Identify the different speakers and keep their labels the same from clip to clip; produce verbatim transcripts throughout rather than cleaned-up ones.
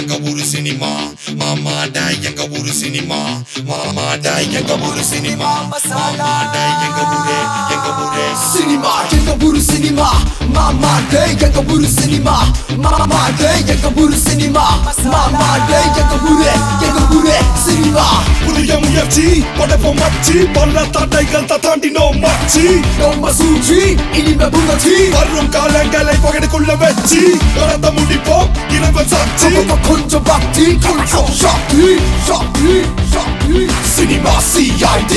Speaker 1: எங்க ஊரு சினிமா மாமாடா எங்க ஊரு சினிமா மாமாடா எங்க ஊரு சினிமா மாமாடா எங்க ஊரே எங்க ஊரே
Speaker 2: சினிமா எங்க ஊரு சினிமா மாமாடா எங்க ஊரு சினிமா மாமாடா எங்க ஊரு சினிமா மாமாடா எங்க ஊரே எங்க ஊரே சினிமா
Speaker 3: புதிய முயற்சி படைப்போம் மச்சி பல தடைகள் தாண்டினோம் மச்சி
Speaker 2: நம்ம சூழ்ச்சி இனிமே புங்கச்சி
Speaker 3: வரும் காலங்களை பகடுக்குள்ள வச்சு நடத்த முடிப்போம் இறைவன் சாட்சி
Speaker 2: கொஞ்சம் பக்தி கொஞ்சம் சக்தி சக்தி சக்தி சினிமா சிஐடி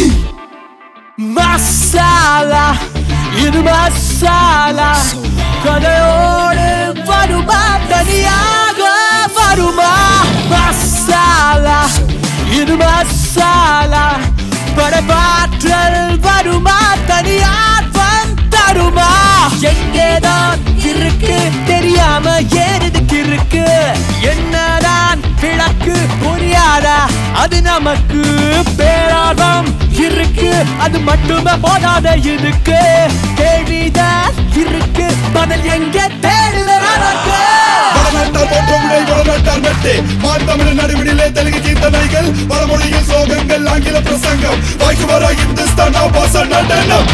Speaker 4: மசாலா இது மசாலா கதையோடு வருமா தனியாக வருமா மசாலா இது மசாலா படைப்பாற்றல் வருமா தனியார் தருமா எங்கேதான் இருக்கு தெரியாம ஏறதுக்கு இருக்கு என்னதான் விளக்கு புரியாதா அது நமக்கு பேராதம் இருக்கு அது மட்டுமே போதாத இதுக்கு கேள்விதான் இருக்கு பதில் எங்க தேடுதற்கு
Speaker 3: வடநாட்டார் போன்ற உடை வடநாட்டார் மெட்டே மாத்தமிழ் நடுவிடிலே தெலுங்கு கீர்த்தனைகள் வடமொழியில் சோகங்கள் ஆங்கில பிரசங்கம் வாய்க்கு வர இந்துஸ்தான் ஆபாச நடனம்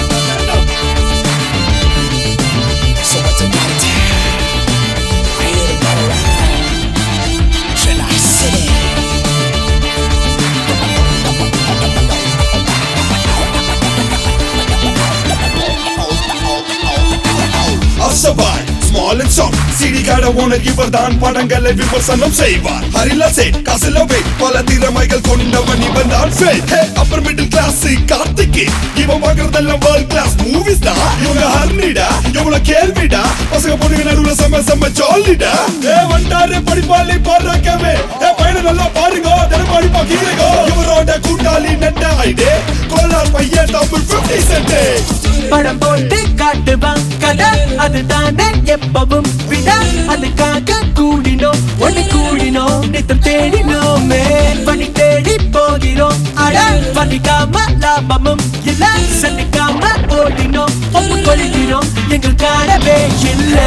Speaker 2: So what's about it? I hear the battle rhyme. Chennai City.
Speaker 3: அசபாய் small and soft சிடி காட ஓனர் இவர்தான் படங்களை விமர்சனம் செய்வார் ஹரிலா சேட் காசில வெயிட் பல திறமைகள் கொண்டவன் இவன் தான் ஃபேட் அப்பர் மிடில் கிளாஸ் கார்த்திகே இவன் வாங்குறதெல்லாம் வேர்ல்ட் கிளாஸ் மூவிஸ் தான் இவங்க ஹர்னிடா இவங்கள கேள்விடா பசங்க பொண்ணுங்க நடுவுல செம்ம செம்ம ஜாலிடா ஏ வண்டாரு படிப்பாளி பாடுறக்கவே ஏ பையனை நல்லா பாருங்க தினம் படிப்பா கீழேகோ இவரோட கூட்டாளி நட்ட ஐடே கோலார் பையன் தமிழ் பிப்டி சென்டே
Speaker 4: படம் போட்டு காட்டுவான் கதை அதுதானே எப்பவும் விட அதுக்காக கூடினோம் ஒன்று கூடினோம் நித்தம் தேடினோமே பணி தேடி போகிறோம் அட பண்ணிக்காம லாபமும் இல்ல சந்திக்காம ஓடினோம் ஒப்பு கொள்கிறோம் எங்கள் காணவே இல்லை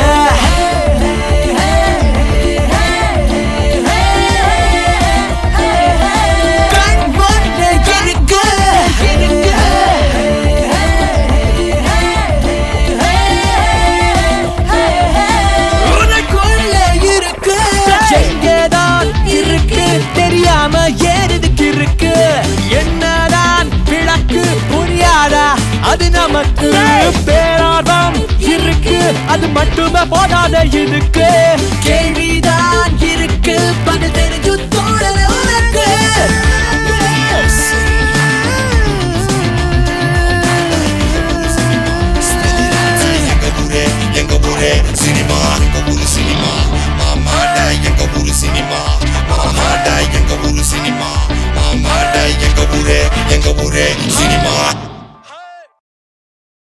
Speaker 4: தெரியாம ஏறதுக்கு இருக்கு என்னதான் விளக்கு புரியாதா அது நமக்கு பேரார்வம் இருக்கு அது மட்டுமே போதாத இதுக்கு கேள்விதான் இருக்கு பதில் தெரிஞ்சு தோழல உனக்கு
Speaker 1: எங்க ஊரே எங்க ஊரே சினிமா எங்க ஊரு சினிமா மாமாடா எங்க ஊரு சினிமா மாமாடா எங்க ஊரு சினிமா மாமாடா எங்க ஊரே எங்க ஊரே சினிமா